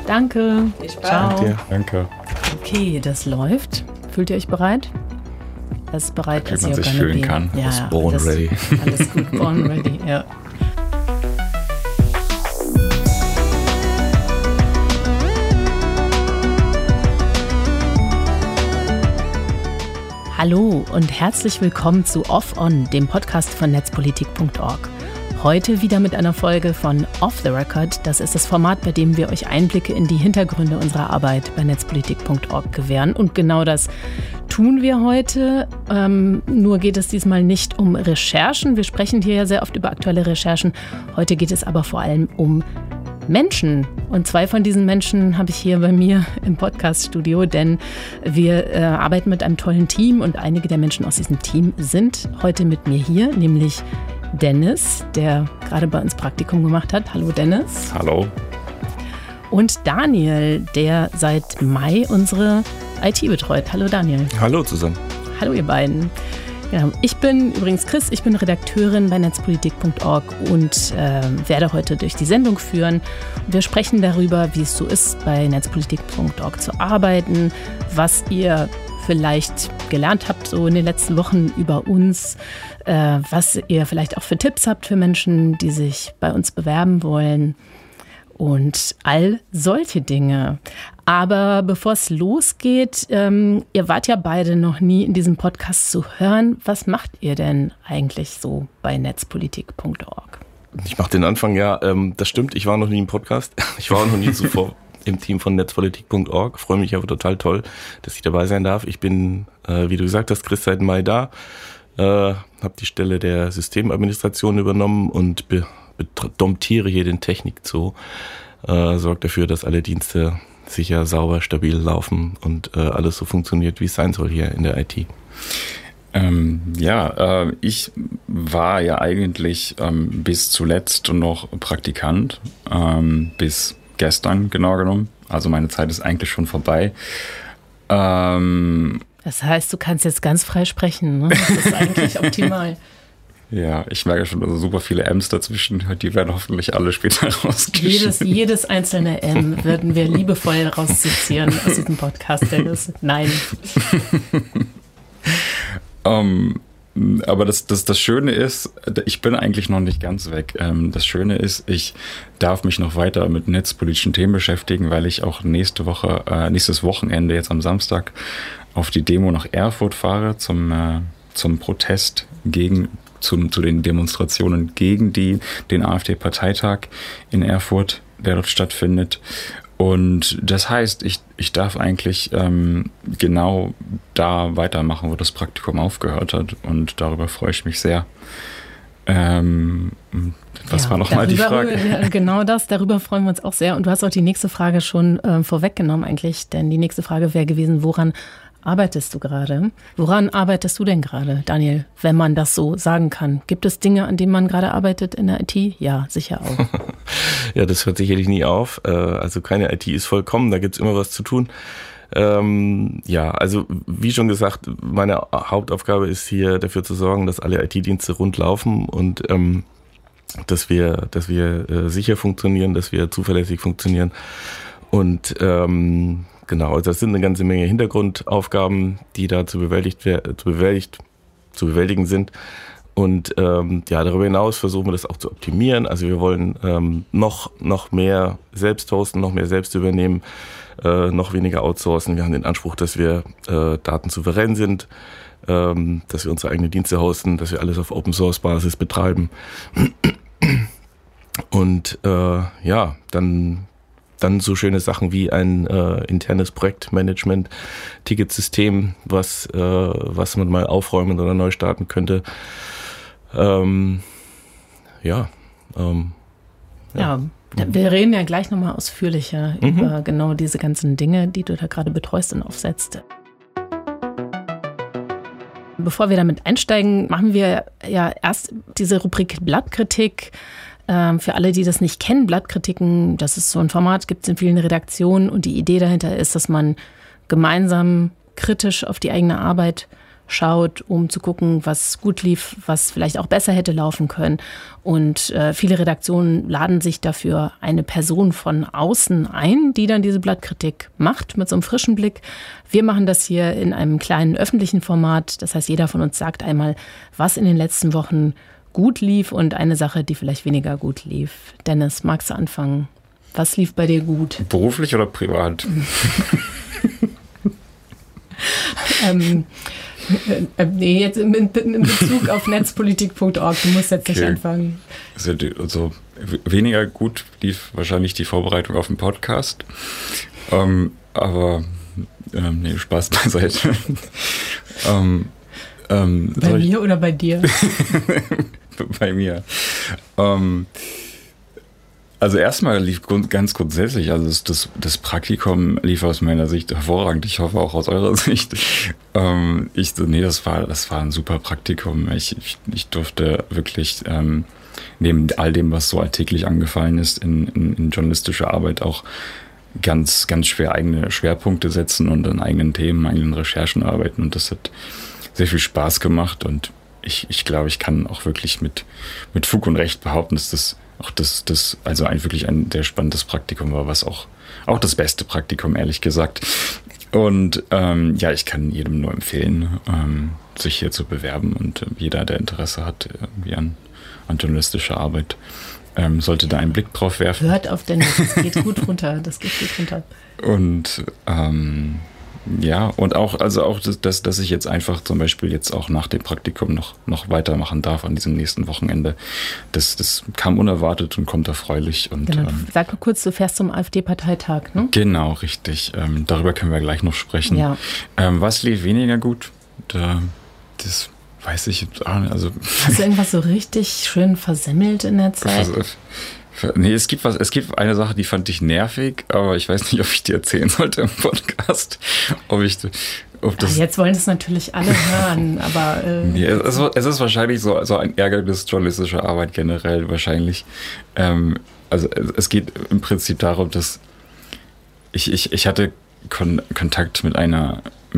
Danke. Viel Spaß. Ciao. Danke. Okay, das läuft. Fühlt ihr euch bereit? Das ist bereit, dass man sich fühlen kann. Ja, ist born ready. Alles gut, born ready, ja. Hallo und herzlich willkommen zu Off On, dem Podcast von netzpolitik.org. Heute wieder mit einer Folge von Off the Record. Das ist das Format, bei dem wir euch Einblicke in die Hintergründe unserer Arbeit bei netzpolitik.org gewähren. Und genau das tun wir heute. Nur geht es diesmal nicht um Recherchen. Wir sprechen hier ja sehr oft über aktuelle Recherchen. Heute geht es aber vor allem um Menschen. Und 2 von diesen Menschen habe ich hier bei mir im Podcast-Studio, denn wir arbeiten mit einem tollen Team und einige der Menschen aus diesem Team sind heute mit mir hier, nämlich Dennis, der gerade bei uns Praktikum gemacht hat. Hallo Dennis. Hallo. Und Daniel, der seit Mai unsere IT betreut. Hallo Daniel. Hallo zusammen. Hallo ihr beiden. Ja, ich bin übrigens Chris, ich bin Redakteurin bei netzpolitik.org und werde heute durch die Sendung führen. Wir sprechen darüber, wie es so ist, bei netzpolitik.org zu arbeiten, was ihr vielleicht gelernt habt so in den letzten Wochen über uns, was ihr vielleicht auch für Tipps habt für Menschen, die sich bei uns bewerben wollen und all solche Dinge. Aber bevor es losgeht, ihr wart ja beide noch nie in diesem Podcast zu hören. Was macht ihr denn eigentlich so bei netzpolitik.org? Ich mache den Anfang, ja, das stimmt, ich war noch nie im Podcast. Ich war auch noch nie zuvor im Team von netzpolitik.org. Freue mich aber total toll, dass ich dabei sein darf. Ich bin, wie du gesagt hast, Chris, seit Mai da. Habe die Stelle der Systemadministration übernommen und domptiere hier den Technikzoo. Sorge dafür, dass alle Dienste sicher, sauber, stabil laufen und alles so funktioniert, wie es sein soll hier in der IT. Ich war ja eigentlich bis zuletzt noch Praktikant, bis gestern genau genommen. Also meine Zeit ist eigentlich schon vorbei. Das heißt, du kannst jetzt ganz frei sprechen, ne? Das ist eigentlich optimal. Ja, ich merke schon, also super viele M's dazwischen, die werden hoffentlich alle später rausgeschnitten. Jedes einzelne M würden wir liebevoll raussezieren aus diesem Podcast, Dennis. Nein. Aber das Schöne ist, ich bin eigentlich noch nicht ganz weg. Das Schöne ist, ich darf mich noch weiter mit netzpolitischen Themen beschäftigen, weil ich auch nächstes Wochenende, jetzt am Samstag, auf die Demo nach Erfurt fahre zum Protest zu den Demonstrationen gegen den AfD-Parteitag in Erfurt, der dort stattfindet. Und das heißt, ich darf eigentlich genau da weitermachen, wo das Praktikum aufgehört hat. Und darüber freue ich mich sehr. Was war nochmal die Frage? Genau das, darüber freuen wir uns auch sehr. Und du hast auch die nächste Frage schon vorweggenommen eigentlich. Denn die nächste Frage wäre gewesen, woran arbeitest du gerade? Woran arbeitest du denn gerade, Daniel, wenn man das so sagen kann? Gibt es Dinge, an denen man gerade arbeitet in der IT? Ja, sicher auch. Ja, das hört sicherlich nie auf. Also keine IT ist vollkommen, da gibt's immer was zu tun. Also wie schon gesagt, meine Hauptaufgabe ist hier dafür zu sorgen, dass alle IT-Dienste rund laufen und dass wir sicher funktionieren, dass wir zuverlässig funktionieren. Und genau, das sind eine ganze Menge Hintergrundaufgaben, die da zu bewältigen sind. Und darüber hinaus versuchen wir das auch zu optimieren. Also wir wollen noch mehr selbst hosten, noch mehr selbst übernehmen, noch weniger outsourcen. Wir haben den Anspruch, dass wir datensouverän sind, dass wir unsere eigenen Dienste hosten, dass wir alles auf Open-Source-Basis betreiben. Und dann so schöne Sachen wie ein internes Projektmanagement, Ticketsystem, was man mal aufräumen oder neu starten könnte. Wir reden ja gleich nochmal ausführlicher über genau diese ganzen Dinge, die du da gerade betreust und aufsetzt. Bevor wir damit einsteigen, machen wir ja erst diese Rubrik Blattkritik. Für alle, die das nicht kennen, Blattkritiken, das ist so ein Format, gibt es in vielen Redaktionen und die Idee dahinter ist, dass man gemeinsam kritisch auf die eigene Arbeit schaut, um zu gucken, was gut lief, was vielleicht auch besser hätte laufen können. Und viele Redaktionen laden sich dafür eine Person von außen ein, die dann diese Blattkritik macht mit so einem frischen Blick. Wir machen das hier in einem kleinen öffentlichen Format. Das heißt, jeder von uns sagt einmal, was in den letzten Wochen gut lief und eine Sache, die vielleicht weniger gut lief. Dennis, magst du anfangen? Was lief bei dir gut? Beruflich oder privat? Nee, jetzt in Bezug auf netzpolitik.org. Du musst jetzt nicht anfangen. Also weniger gut lief wahrscheinlich die Vorbereitung auf den Podcast. Aber nee, Spaß beiseite. Bei mir oder bei dir? Bei mir. Also erstmal lief ganz grundsätzlich, also das Praktikum lief aus meiner Sicht hervorragend. Ich hoffe auch aus eurer Sicht. Das war ein super Praktikum. Ich durfte wirklich neben all dem, was so alltäglich angefallen ist, in journalistischer Arbeit auch ganz, ganz schwer eigene Schwerpunkte setzen und an eigenen Themen, eigenen Recherchen arbeiten. Und das hat sehr viel Spaß gemacht. Und ich glaube, ich kann auch wirklich mit Fug und Recht behaupten, dass das also wirklich ein sehr spannendes Praktikum war, was auch das beste Praktikum, ehrlich gesagt. Und ich kann jedem nur empfehlen, sich hier zu bewerben. Und jeder, der Interesse hat irgendwie an journalistischer Arbeit, sollte da einen Blick drauf werfen. Hört auf Dennis, das geht gut runter. Und und auch dass ich jetzt einfach zum Beispiel jetzt auch nach dem Praktikum noch weitermachen darf an diesem nächsten Wochenende. Das kam unerwartet und kommt erfreulich. Und, genau. Sag mal kurz, du fährst zum AfD-Parteitag, ne? Genau, richtig. Darüber können wir gleich noch sprechen. Ja. Was lief weniger gut? Das weiß ich jetzt auch nicht. Also, hast du irgendwas so richtig schön versemmelt in der Zeit? Nee, es gibt eine Sache, die fand ich nervig, aber ich weiß nicht, ob ich die erzählen sollte im Podcast. Jetzt wollen es natürlich alle hören, aber... Nee, es ist wahrscheinlich so ein Ärgernis journalistischer Arbeit generell wahrscheinlich. Also es geht im Prinzip darum, dass ich hatte Kontakt mit einer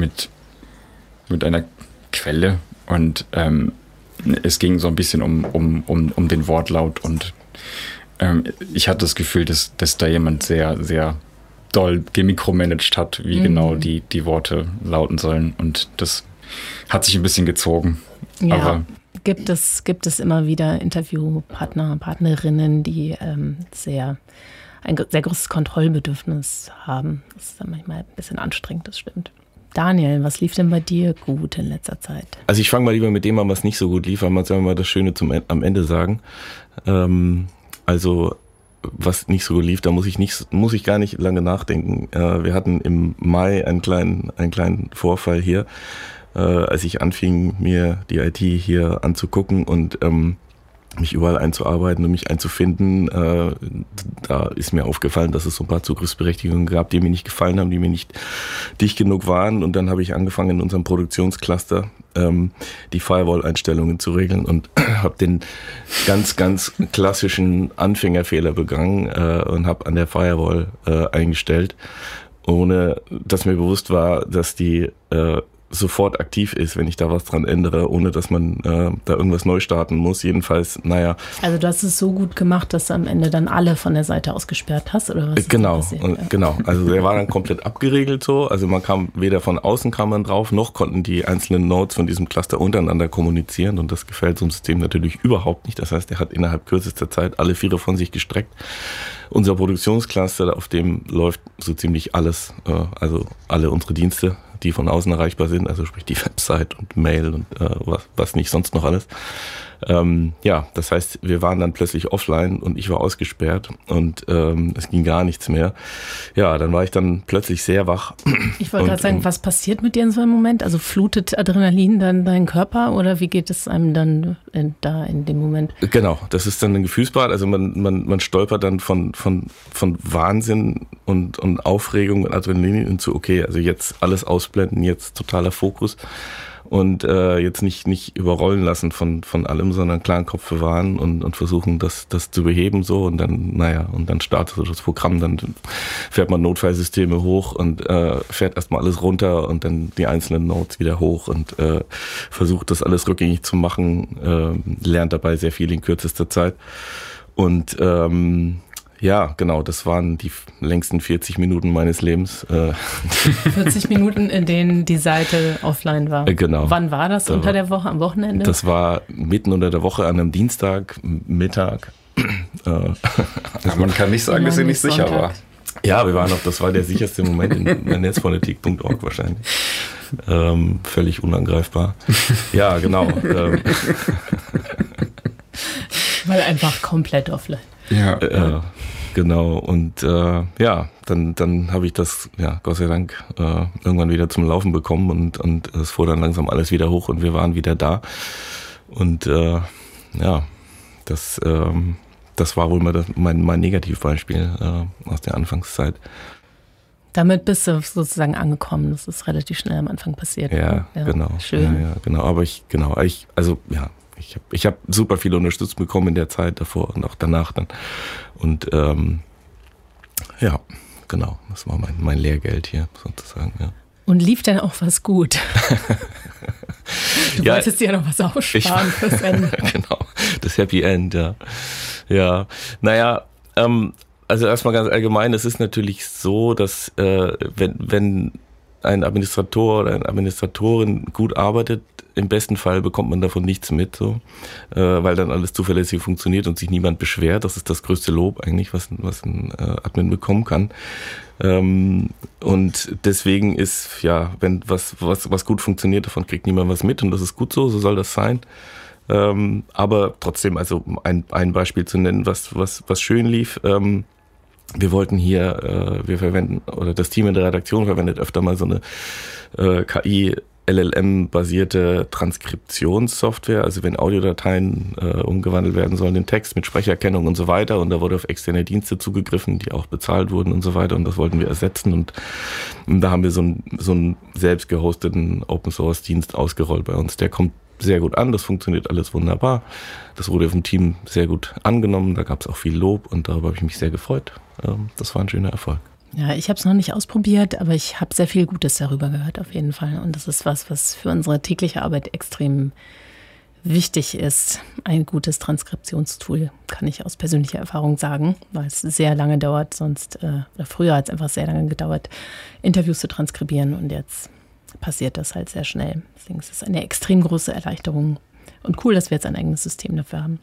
Quelle und es ging so ein bisschen um den Wortlaut und ich hatte das Gefühl, dass da jemand sehr, sehr doll gemikromanagt hat, wie genau die Worte lauten sollen. Und das hat sich ein bisschen gezogen. Ja, aber gibt es immer wieder Interviewpartner, Partnerinnen, die ein sehr großes Kontrollbedürfnis haben. Das ist dann manchmal ein bisschen anstrengend, das stimmt. Daniel, was lief denn bei dir gut in letzter Zeit? Also ich fange mal lieber mit dem an, was nicht so gut lief, weil man soll mal das Schöne am Ende sagen. Also was nicht so gut lief, da muss ich gar nicht lange nachdenken. Wir hatten im Mai einen kleinen Vorfall hier, als ich anfing, mir die IT hier anzugucken und mich überall einzuarbeiten und mich einzufinden. Da ist mir aufgefallen, dass es so ein paar Zugriffsberechtigungen gab, die mir nicht gefallen haben, die mir nicht dicht genug waren. Und dann habe ich angefangen, in unserem Produktionscluster die Firewall-Einstellungen zu regeln und habe den ganz, ganz klassischen Anfängerfehler begangen und habe an der Firewall eingestellt, ohne dass mir bewusst war, dass die sofort aktiv ist, wenn ich da was dran ändere, ohne dass man da irgendwas neu starten muss. Jedenfalls, naja. Also du hast es so gut gemacht, dass du am Ende dann alle von der Seite aus gesperrt hast, oder was? Genau. Also der war dann komplett abgeregelt so. Also weder von außen kam man drauf, noch konnten die einzelnen Nodes von diesem Cluster untereinander kommunizieren und das gefällt so einem System natürlich überhaupt nicht. Das heißt, er hat innerhalb kürzester Zeit alle Viere von sich gestreckt. Unser Produktionscluster, auf dem läuft so ziemlich alles, also alle unsere Dienste, die von außen erreichbar sind, also sprich die Website und Mail und was nicht sonst noch alles. Das heißt, wir waren dann plötzlich offline und ich war ausgesperrt und es ging gar nichts mehr. Ja, dann war ich dann plötzlich sehr wach. Ich wollte gerade sagen, was passiert mit dir in so einem Moment? Also flutet Adrenalin dann deinen Körper oder wie geht es einem dann in dem Moment? Genau, das ist dann ein Gefühlsbad. Also man stolpert dann von Wahnsinn und Aufregung und Adrenalin hinzu, okay, also jetzt alles ausblenden, jetzt totaler Fokus. und jetzt nicht überrollen lassen von allem, sondern klaren Kopf bewahren und versuchen, das zu beheben so und dann startet so das Programm, dann fährt man Notfallsysteme hoch und fährt erstmal alles runter und dann die einzelnen Nodes wieder hoch und versucht das alles rückgängig zu machen, lernt dabei sehr viel in kürzester Zeit und ja, genau, das waren die längsten 40 Minuten meines Lebens. 40 Minuten, in denen die Seite offline war. Genau. Wann war das unter der Woche, am Wochenende? Das war mitten unter der Woche an einem Dienstag, Mittag. Man kann nicht sagen, dass sie nicht sicher war. Ja, das war der sicherste Moment in netzpolitik.org wahrscheinlich. Völlig unangreifbar. Ja, genau. Weil einfach komplett offline. Ja. Genau, und dann habe ich das, Gott sei Dank, irgendwann wieder zum Laufen bekommen und es fuhr dann langsam alles wieder hoch und wir waren wieder da. Und das war wohl mal mein Negativbeispiel aus der Anfangszeit. Damit bist du sozusagen angekommen, das ist relativ schnell am Anfang passiert. Ja, genau. Schön. Ja, genau, aber ich habe super viel Unterstützung bekommen in der Zeit davor und auch danach dann. Und genau, das war mein Lehrgeld hier sozusagen. Ja. Und lief denn auch was gut? Du wolltest dir ja noch was aussparen fürs Ende. Genau, das Happy End, ja. Ja, also erstmal ganz allgemein, es ist natürlich so, dass wenn ein Administrator oder eine Administratorin gut arbeitet, im besten Fall bekommt man davon nichts mit, so, weil dann alles zuverlässig funktioniert und sich niemand beschwert. Das ist das größte Lob eigentlich, was ein Admin bekommen kann. Und deswegen ist, wenn was gut funktioniert, davon kriegt niemand was mit und das ist gut so soll das sein. Aber trotzdem, also ein Beispiel zu nennen, was schön lief, wir wollten hier, wir verwenden, oder das Team in der Redaktion verwendet öfter mal so eine KI LLM-basierte Transkriptionssoftware, also wenn Audiodateien umgewandelt werden sollen in Text mit Sprecherkennung und so weiter, und da wurde auf externe Dienste zugegriffen, die auch bezahlt wurden und so weiter, und das wollten wir ersetzen, und da haben wir so einen selbst gehosteten Open-Source-Dienst ausgerollt bei uns. Der kommt sehr gut an, das funktioniert alles wunderbar. Das wurde vom Team sehr gut angenommen, da gab es auch viel Lob und darüber habe ich mich sehr gefreut. Das war ein schöner Erfolg. Ja, ich habe es noch nicht ausprobiert, aber ich habe sehr viel Gutes darüber gehört auf jeden Fall. Und das ist was für unsere tägliche Arbeit extrem wichtig ist. Ein gutes Transkriptionstool, kann ich aus persönlicher Erfahrung sagen, weil es sehr lange dauert, oder früher hat es einfach sehr lange gedauert, Interviews zu transkribieren, und jetzt passiert das halt sehr schnell. Deswegen ist es eine extrem große Erleichterung und cool, dass wir jetzt ein eigenes System dafür haben.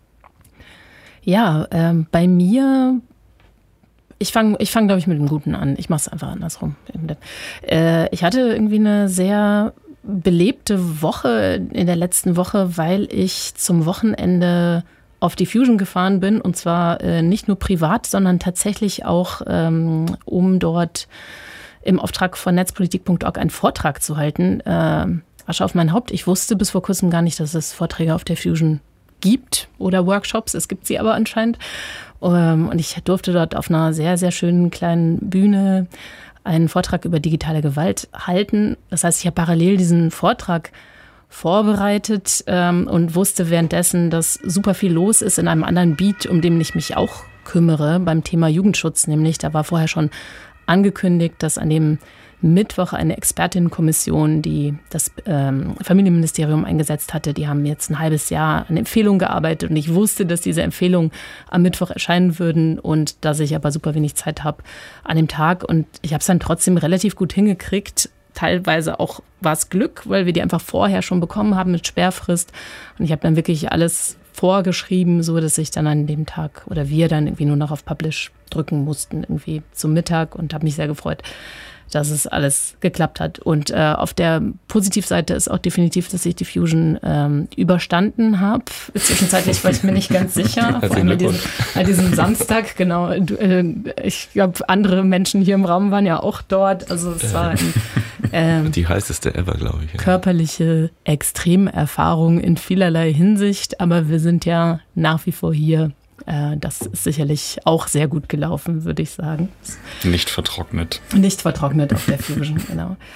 Ja, bei mir, ich fang, glaube ich, mit dem Guten an. Ich mache es einfach andersrum. Ich hatte irgendwie eine sehr belebte Woche in der letzten Woche, weil ich zum Wochenende auf die Fusion gefahren bin, und zwar nicht nur privat, sondern tatsächlich auch, um dort im Auftrag von netzpolitik.org einen Vortrag zu halten. Asche auf mein Haupt. Ich wusste bis vor kurzem gar nicht, dass es Vorträge auf der Fusion gibt oder Workshops. Es gibt sie aber anscheinend. Und ich durfte dort auf einer sehr, sehr schönen kleinen Bühne einen Vortrag über digitale Gewalt halten. Das heißt, ich habe parallel diesen Vortrag vorbereitet und wusste währenddessen, dass super viel los ist in einem anderen Beat, um den ich mich auch kümmere, beim Thema Jugendschutz. Nämlich, da war vorher schon angekündigt, dass an dem Mittwoch eine Expertinnenkommission, die das Familienministerium eingesetzt hatte, die haben jetzt ein halbes Jahr an Empfehlungen gearbeitet, und ich wusste, dass diese Empfehlungen am Mittwoch erscheinen würden und dass ich aber super wenig Zeit habe an dem Tag, und ich habe es dann trotzdem relativ gut hingekriegt. Teilweise auch war es Glück, weil wir die einfach vorher schon bekommen haben mit Sperrfrist, und ich habe dann wirklich alles vorgeschrieben, so dass ich dann an dem Tag, oder wir dann irgendwie nur noch auf Publish drücken mussten, irgendwie zum Mittag, und habe mich sehr gefreut, dass es alles geklappt hat. Und auf der Positivseite ist auch definitiv, dass ich die Fusion überstanden habe. Zwischenzeitlich war ich mir nicht ganz sicher. Vor allem an diesem Samstag, genau. Ich glaube, andere Menschen hier im Raum waren ja auch dort. Also es war die heißeste ever, glaube ich. Ja. Körperliche Extremerfahrung in vielerlei Hinsicht. Aber wir sind ja nach wie vor hier. Das ist sicherlich auch sehr gut gelaufen, würde ich sagen. Nicht vertrocknet. Nicht vertrocknet auf der Fusion, genau.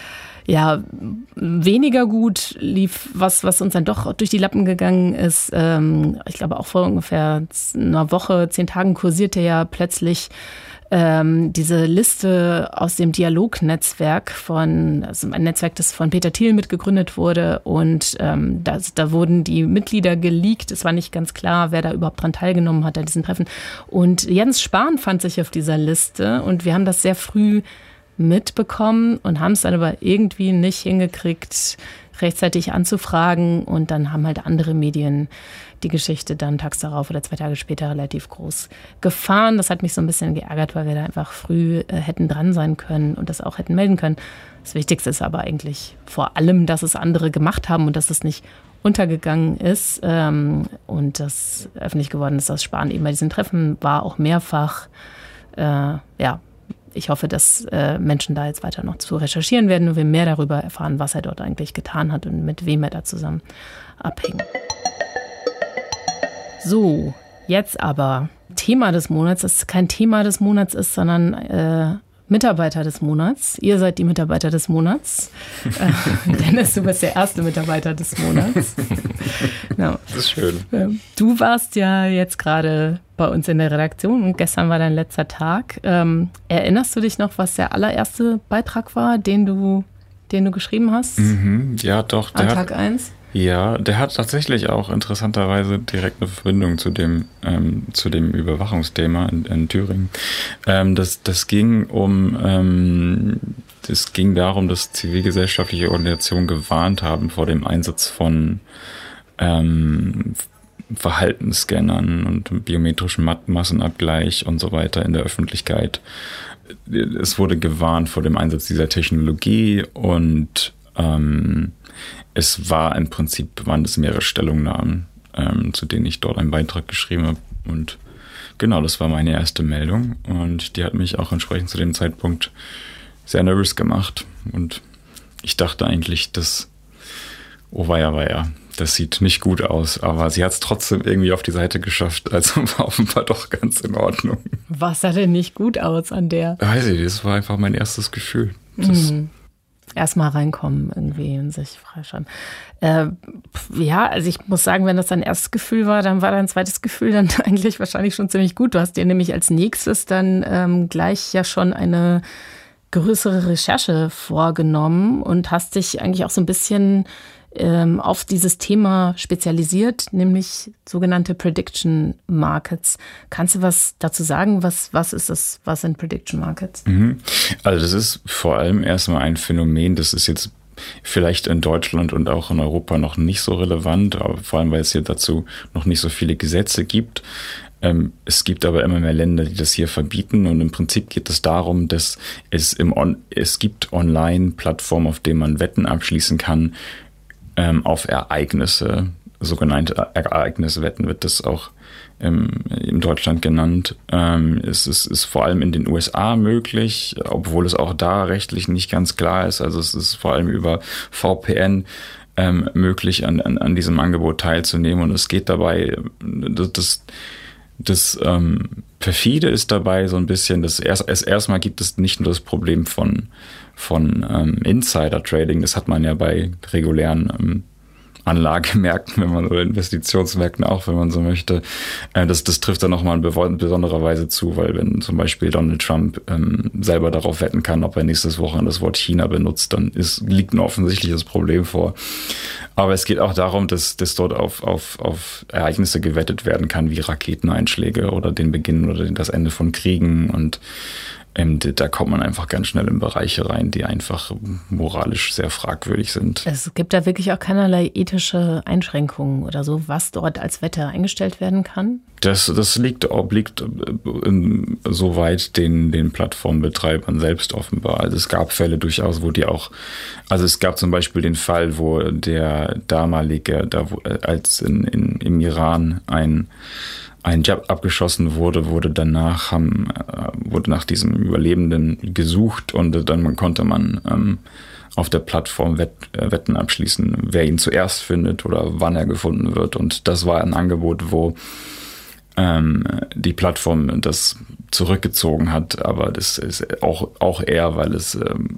Ja, weniger gut lief was uns dann doch durch die Lappen gegangen ist. Ich glaube, auch vor ungefähr einer Woche, 10 Tagen kursierte ja plötzlich diese Liste aus dem Dialognetzwerk also ein Netzwerk, das von Peter Thiel mitgegründet wurde. Und da wurden die Mitglieder geleakt. Es war nicht ganz klar, wer da überhaupt dran teilgenommen hat an diesen Treffen. Und Jens Spahn fand sich auf dieser Liste. Und wir haben das sehr früh mitbekommen und haben es dann aber irgendwie nicht hingekriegt, rechtzeitig anzufragen. Und dann haben halt andere Medien die Geschichte dann tags darauf oder 2 Tage später relativ groß gefahren. Das hat mich so ein bisschen geärgert, weil wir da einfach früh hätten dran sein können und das auch hätten melden können. Das Wichtigste ist aber eigentlich vor allem, dass es andere gemacht haben und dass es nicht untergegangen ist und dass öffentlich geworden ist, dass Spahn eben bei diesen Treffen war, auch mehrfach. Ich hoffe, dass Menschen da jetzt weiter noch zu recherchieren werden und wir mehr darüber erfahren, was er dort eigentlich getan hat und mit wem er da zusammen abhing. So, jetzt aber Thema des Monats, das kein Thema des Monats ist, sondern Mitarbeiter des Monats. Ihr seid die Mitarbeiter des Monats. Dennis, du bist der erste Mitarbeiter des Monats. Genau. Das ist schön. Du warst ja jetzt gerade bei uns in der Redaktion und gestern war dein letzter Tag. Erinnerst du dich noch, was der allererste Beitrag war, den du geschrieben hast? Ja, doch. An Tag 1? Ja, der hat tatsächlich auch interessanterweise direkt eine Verbindung zu dem Überwachungsthema in Thüringen. Das ging darum, dass zivilgesellschaftliche Organisationen gewarnt haben vor dem Einsatz von Verhaltensscannern und biometrischen Massenabgleich und so weiter in der Öffentlichkeit. Es wurde gewarnt vor dem Einsatz dieser Technologie und es war im Prinzip, waren es mehrere Stellungnahmen, zu denen ich dort einen Beitrag geschrieben habe. Und genau, das war meine erste Meldung. Und die hat mich auch entsprechend zu dem Zeitpunkt sehr nervös gemacht. Und ich dachte eigentlich, das sieht nicht gut aus. Aber sie hat es trotzdem irgendwie auf die Seite geschafft. Also war offenbar doch ganz in Ordnung. Was sah denn nicht gut aus an der? Weiß ich, das war einfach mein erstes Gefühl. Erstmal reinkommen irgendwie und sich freischreiben. Also ich muss sagen, wenn das dein erstes Gefühl war, dann war dein zweites Gefühl dann eigentlich wahrscheinlich schon ziemlich gut. Du hast dir nämlich als nächstes dann gleich ja schon eine größere Recherche vorgenommen und hast dich eigentlich auch so ein bisschen auf dieses Thema spezialisiert, nämlich sogenannte Prediction Markets. Kannst du was dazu sagen? Was ist das? Was sind Prediction Markets? Also das ist vor allem erstmal ein Phänomen, das ist jetzt vielleicht in Deutschland und auch in Europa noch nicht so relevant, aber vor allem, weil es hier dazu noch nicht so viele Gesetze gibt. Es gibt aber immer mehr Länder, die das hier verbieten und im Prinzip geht es darum, dass es gibt Online-Plattformen, auf denen man Wetten abschließen kann, auf Ereignisse, sogenannte Ereigniswetten wird das auch in Deutschland genannt. Es ist vor allem in den USA möglich, obwohl es auch da rechtlich nicht ganz klar ist. Also es ist vor allem über VPN möglich, an diesem Angebot teilzunehmen. Und es geht dabei, das Perfide ist dabei so ein bisschen, dass erstmal gibt es nicht nur das Problem von Insider-Trading, das hat man ja bei regulären Anlagemärkten, oder Investitionsmärkten auch, wenn man so möchte. Das trifft dann nochmal in besonderer Weise zu, weil wenn zum Beispiel Donald Trump selber darauf wetten kann, ob er nächstes Wochenende das Wort China benutzt, dann liegt ein offensichtliches Problem vor. Aber es geht auch darum, dass dort auf Ereignisse gewettet werden kann, wie Raketeneinschläge oder den Beginn oder das Ende von Kriegen und da kommt man einfach ganz schnell in Bereiche rein, die einfach moralisch sehr fragwürdig sind. Es gibt da wirklich auch keinerlei ethische Einschränkungen oder so, was dort als Wette eingestellt werden kann? Das obliegt soweit den Plattformbetreibern selbst offenbar. Also es gab Fälle durchaus, es gab zum Beispiel den Fall, wo der damalige, als im Iran ein Jab abgeschossen wurde nach diesem Überlebenden gesucht und dann konnte man auf der Plattform Wetten abschließen, wer ihn zuerst findet oder wann er gefunden wird. Und das war ein Angebot, wo die Plattform das zurückgezogen hat, aber das ist auch eher, weil es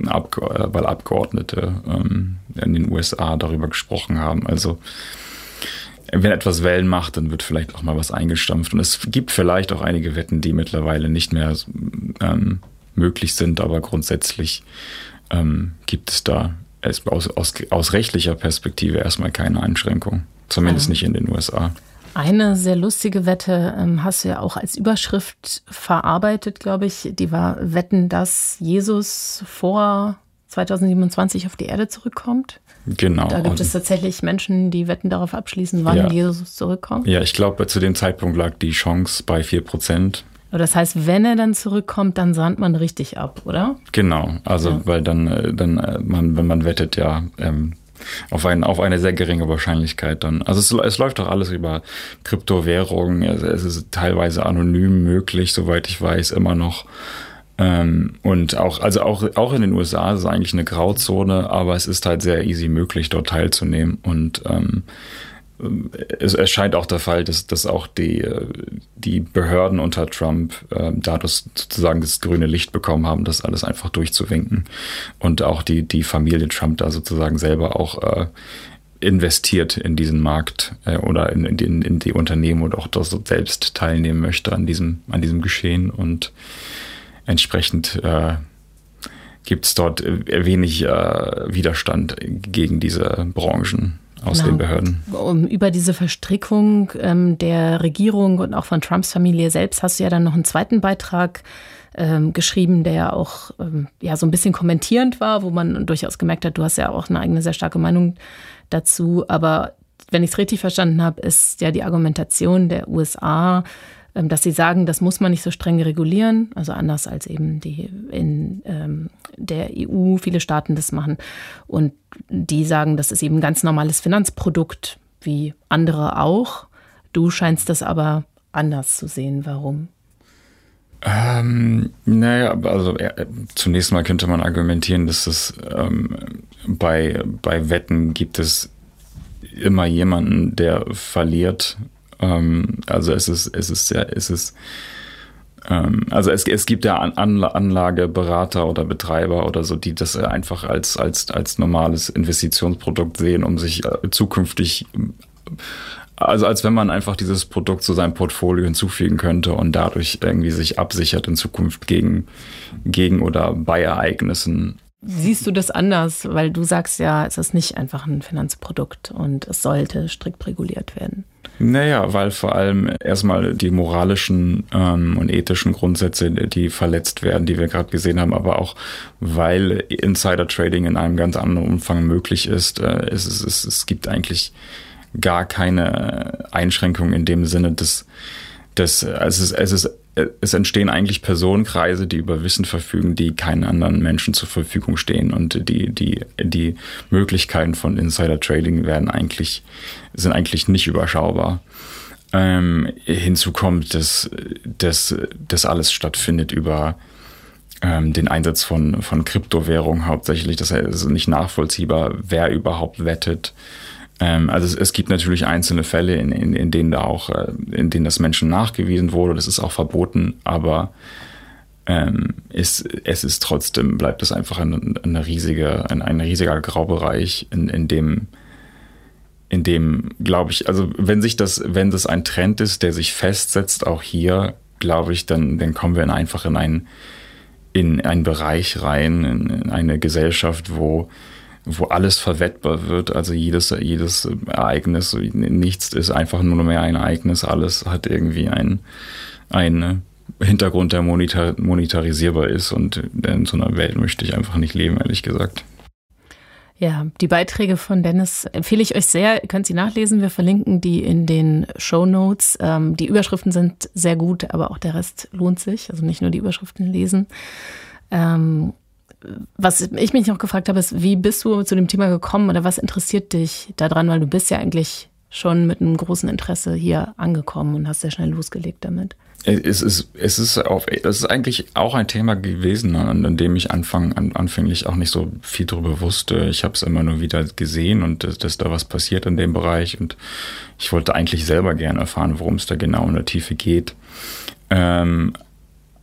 weil Abgeordnete in den USA darüber gesprochen haben. Also wenn etwas Wellen macht, dann wird vielleicht auch mal was eingestampft. Und es gibt vielleicht auch einige Wetten, die mittlerweile nicht mehr möglich sind, aber grundsätzlich gibt es da aus rechtlicher Perspektive erstmal keine Einschränkung. Zumindest nicht in den USA. Eine sehr lustige Wette hast du ja auch als Überschrift verarbeitet, glaube ich. Die war: Wetten, dass Jesus vor 2027 auf die Erde zurückkommt. Genau. Da gibt es tatsächlich Menschen, die Wetten darauf abschließen, wann Jesus zurückkommt. Ja, ich glaube, zu dem Zeitpunkt lag die Chance bei 4%. Das heißt, wenn er dann zurückkommt, dann sahnt man richtig ab, oder? Genau, also weil wenn man wettet, auf eine sehr geringe Wahrscheinlichkeit dann. Also es läuft doch alles über Kryptowährungen. Es ist teilweise anonym möglich, soweit ich weiß, immer noch. Und auch in den USA ist es eigentlich eine Grauzone, aber es ist halt sehr easy möglich, dort teilzunehmen. Und es scheint auch der Fall, dass auch die Behörden unter Trump dadurch sozusagen das grüne Licht bekommen haben, das alles einfach durchzuwinken. Und auch die Familie Trump da sozusagen selber auch investiert in diesen Markt oder in die Unternehmen und auch das selbst teilnehmen möchte an diesem Geschehen. Und entsprechend gibt es dort wenig Widerstand gegen diese Branchen aus den Behörden. Über diese Verstrickung der Regierung und auch von Trumps Familie selbst hast du ja dann noch einen zweiten Beitrag geschrieben, der ja auch so ein bisschen kommentierend war, wo man durchaus gemerkt hat, du hast ja auch eine eigene sehr starke Meinung dazu. Aber wenn ich es richtig verstanden habe, ist ja die Argumentation der USA, dass sie sagen, das muss man nicht so streng regulieren, also anders als eben die in der EU viele Staaten das machen. Und die sagen, das ist eben ein ganz normales Finanzprodukt, wie andere auch. Du scheinst das aber anders zu sehen. Warum? Zunächst mal könnte man argumentieren, dass es bei Wetten gibt es immer jemanden, der verliert. Also es gibt ja Anlageberater oder Betreiber oder so, die das einfach als normales Investitionsprodukt sehen, um sich zukünftig, also als wenn man einfach dieses Produkt zu seinem Portfolio hinzufügen könnte und dadurch irgendwie sich absichert in Zukunft gegen oder bei Ereignissen. Siehst du das anders? Weil du sagst ja, es ist nicht einfach ein Finanzprodukt und es sollte strikt reguliert werden. Naja, weil vor allem erstmal die moralischen und ethischen Grundsätze, die verletzt werden, die wir gerade gesehen haben, aber auch weil Insider-Trading in einem ganz anderen Umfang möglich ist. Es gibt eigentlich gar keine Einschränkung in dem Sinne, es entstehen eigentlich Personenkreise, die über Wissen verfügen, die keinen anderen Menschen zur Verfügung stehen. Und die Möglichkeiten von Insider-Trading sind eigentlich nicht überschaubar. Hinzu kommt, dass alles stattfindet über den Einsatz von Kryptowährungen hauptsächlich. Das heißt, es ist nicht nachvollziehbar, wer überhaupt wettet. Also es gibt natürlich einzelne Fälle, in denen das Menschen nachgewiesen wurde. Das ist auch verboten, aber es ist trotzdem, bleibt es einfach ein riesiger Graubereich, in dem, glaube ich, also wenn das ein Trend ist, der sich festsetzt, auch hier, glaube ich, dann kommen wir einfach in einen Bereich rein, in eine Gesellschaft, wo alles verwettbar wird, also jedes Ereignis, nichts ist einfach nur mehr ein Ereignis, alles hat irgendwie einen Hintergrund, der monetarisierbar ist, und in so einer Welt möchte ich einfach nicht leben, ehrlich gesagt. Ja, die Beiträge von Dennis empfehle ich euch sehr. Ihr könnt sie nachlesen. Wir verlinken die in den Shownotes. Die Überschriften sind sehr gut, aber auch der Rest lohnt sich. Also nicht nur die Überschriften lesen. Was ich mich noch gefragt habe, ist, wie bist du zu dem Thema gekommen oder was interessiert dich daran? Weil du bist ja eigentlich schon mit einem großen Interesse hier angekommen und hast sehr schnell losgelegt damit. Es ist eigentlich auch ein Thema gewesen, an dem ich anfänglich auch nicht so viel drüber wusste. Ich habe es immer nur wieder gesehen und dass da was passiert in dem Bereich, und ich wollte eigentlich selber gerne erfahren, worum es da genau in der Tiefe geht.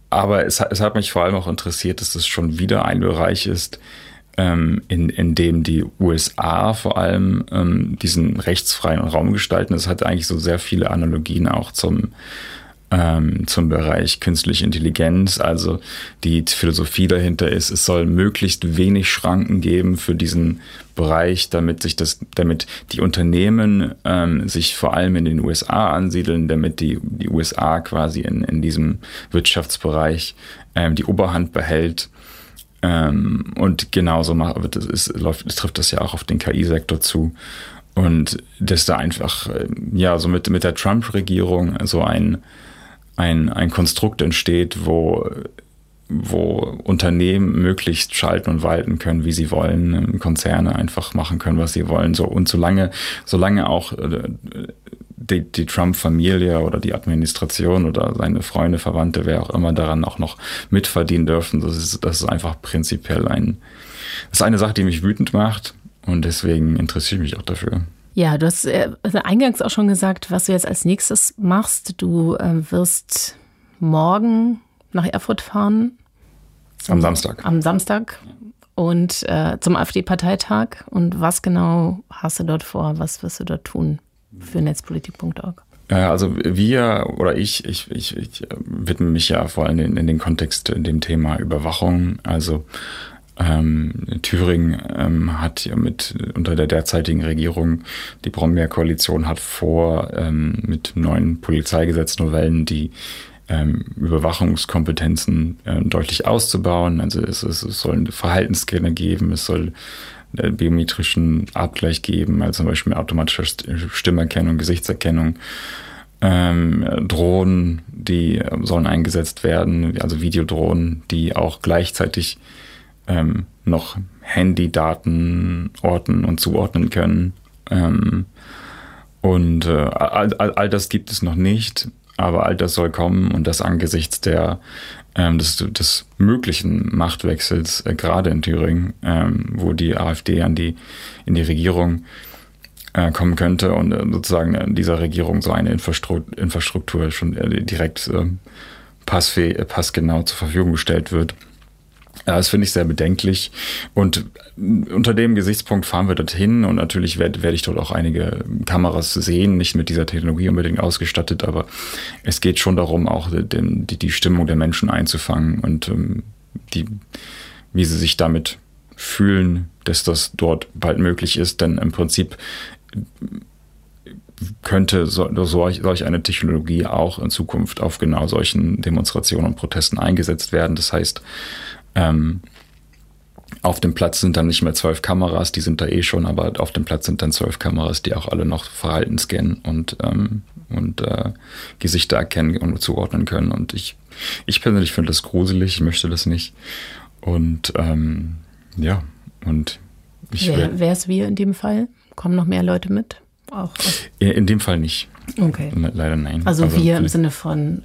Aber es hat mich vor allem auch interessiert, dass das schon wieder ein Bereich ist, in dem die USA vor allem diesen rechtsfreien Raum gestalten. Es hat eigentlich so sehr viele Analogien auch zum Bereich künstliche Intelligenz. Also die Philosophie dahinter ist, es soll möglichst wenig Schranken geben für diesen Bereich, damit die Unternehmen sich vor allem in den USA ansiedeln, damit die USA quasi in diesem Wirtschaftsbereich die Oberhand behält. Und genauso trifft das ja auch auf den KI-Sektor zu. Und dass da einfach, so mit der Trump-Regierung so ein Konstrukt entsteht, wo Unternehmen möglichst schalten und walten können, wie sie wollen, Konzerne einfach machen können, was sie wollen. Und solange auch die Trump-Familie oder die Administration oder seine Freunde, Verwandte, wer auch immer daran auch noch mitverdienen dürfen, das ist einfach prinzipiell das ist eine Sache, die mich wütend macht und deswegen interessiere ich mich auch dafür. Ja, du hast eingangs auch schon gesagt, was du jetzt als nächstes machst. Du wirst morgen nach Erfurt fahren. Am Samstag. Am Samstag und zum AfD-Parteitag. Und was genau hast du dort vor? Was wirst du dort tun für netzpolitik.org? Also ich widme mich ja vor allem in den Kontext, in dem Thema Überwachung. Also Thüringen hat ja unter der derzeitigen Regierung, die Brombeer-Koalition hat vor, mit neuen Polizeigesetznovellen die Überwachungskompetenzen deutlich auszubauen. Also es soll Verhaltensscanner geben, es soll biometrischen Abgleich geben, also zum Beispiel automatische Stimmerkennung, Gesichtserkennung. Drohnen, die sollen eingesetzt werden, also Videodrohnen, die auch gleichzeitig noch Handydaten orten und zuordnen können. All das gibt es noch nicht, aber all das soll kommen und das angesichts des möglichen Machtwechsels, gerade in Thüringen, wo die AfD in die Regierung kommen könnte und sozusagen in dieser Regierung so eine Infrastruktur schon direkt passgenau zur Verfügung gestellt wird. Das finde ich sehr bedenklich und unter dem Gesichtspunkt fahren wir dorthin und natürlich werde ich dort auch einige Kameras sehen, nicht mit dieser Technologie unbedingt ausgestattet, aber es geht schon darum, auch die Stimmung der Menschen einzufangen und wie sie sich damit fühlen, dass das dort bald möglich ist, denn im Prinzip könnte solch eine Technologie auch in Zukunft auf genau solchen Demonstrationen und Protesten eingesetzt werden. Das heißt, auf dem Platz sind dann nicht mehr 12 Kameras, die sind da eh schon, aber auf dem Platz sind dann 12 Kameras, die auch alle noch Verhalten scannen und Gesichter erkennen und zuordnen können. Und ich persönlich finde das gruselig, ich möchte das nicht. Und wer ist wir in dem Fall? Kommen noch mehr Leute mit? Auch in dem Fall nicht. Okay. Leider nein. Also wir im Sinne von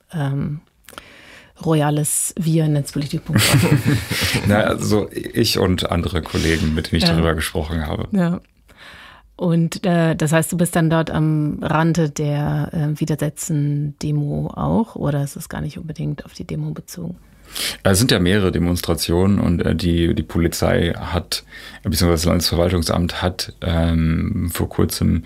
royales Wir, netzpolitik.org. Also ich und andere Kollegen, mit denen ich darüber gesprochen habe. Ja. Und das heißt, du bist dann dort am Rande der Widersetzen-Demo auch, oder ist es gar nicht unbedingt auf die Demo bezogen? Es sind ja mehrere Demonstrationen und die Polizei hat, beziehungsweise das Landesverwaltungsamt hat vor kurzem